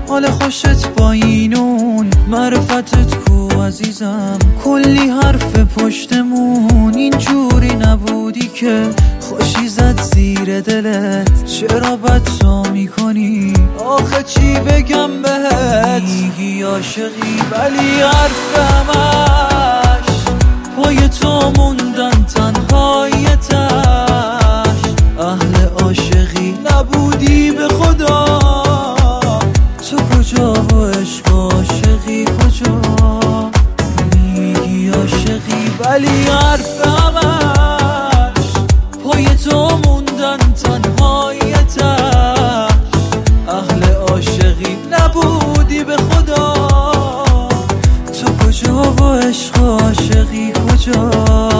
حال خوشت با اینون معرفتت کو عزیزم، کلی حرف پشتمون اینجوری نبودی که خوشی زد زیر دلت، چرا بد تو میکنی؟ آخه چی بگم بهت؟ میگی عاشقی ولی حرف همش پای تو موندن تنهایتش، اهل عاشقی نبودی به خدا، تو کجا و عشق عاشقی کجا؟ میگی عاشقی ولی حرف همش پای تو موندن تنهایتش، اهل عاشقی نبودی به خدا، تو کجا و عشق عاشقی کجا؟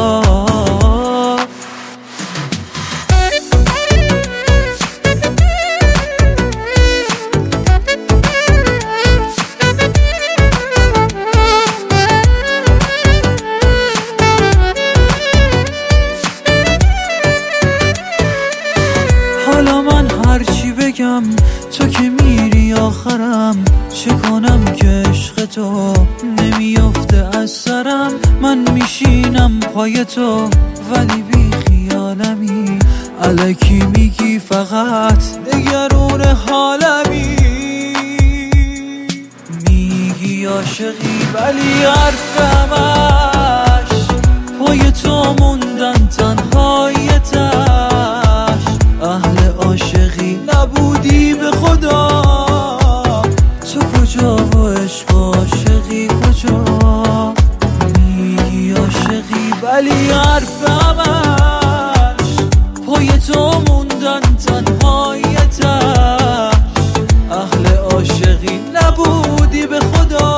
حالا من هرچی بگم تو که میری آخرم، چه کنم که عشق تو نمیافته از سرم، من میشینم پای تو ولی بی خیالمی، الکی میگی فقط نگرون حالمی، میگی عاشقی ولی حرف همش پای تو موندن تنهایتش، اهل عاشقی نبودی به خدا، تو کجا و عشق عاشقی کجا؟ میگی عاشقی ولی حرف همش پای تو موندن تنهایتش، اهل عاشقی نبودی به خدا،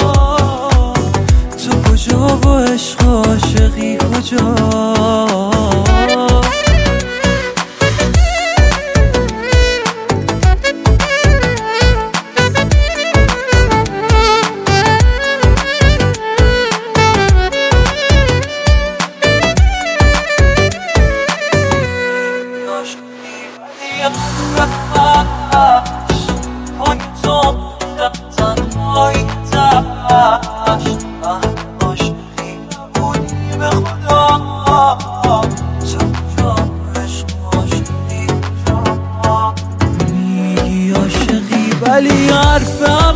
تو کجا و عشق عاشقی کجا؟ پای تو موندن تنهایتش، عاشقی نبودی به خدا، تو کجا عشق عاشقی کجا؟ میگی عاشقی ولی حرف